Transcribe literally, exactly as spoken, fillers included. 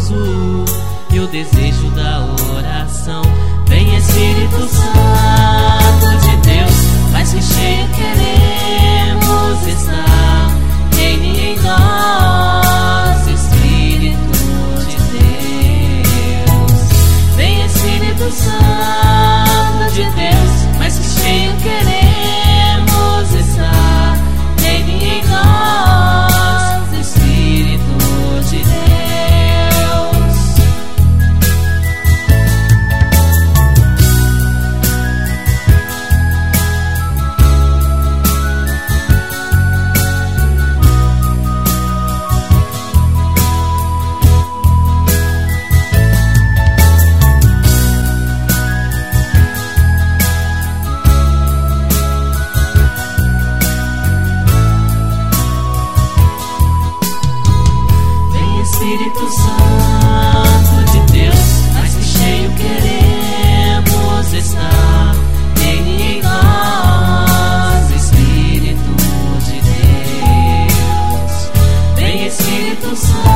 gozo e o desejo da oração. Vem Espírito Santo de Deus, mais que cheio queremos estar. Reine em nós, Espírito de Deus. Vem Espírito Santo de Deus, mais que cheio queremos estar. Reine em nós, Espírito de Deus. Espírito Santo de Deus, mais que cheio queremos estar. Reine em nós, Espírito de Deus. Vem Espírito Santo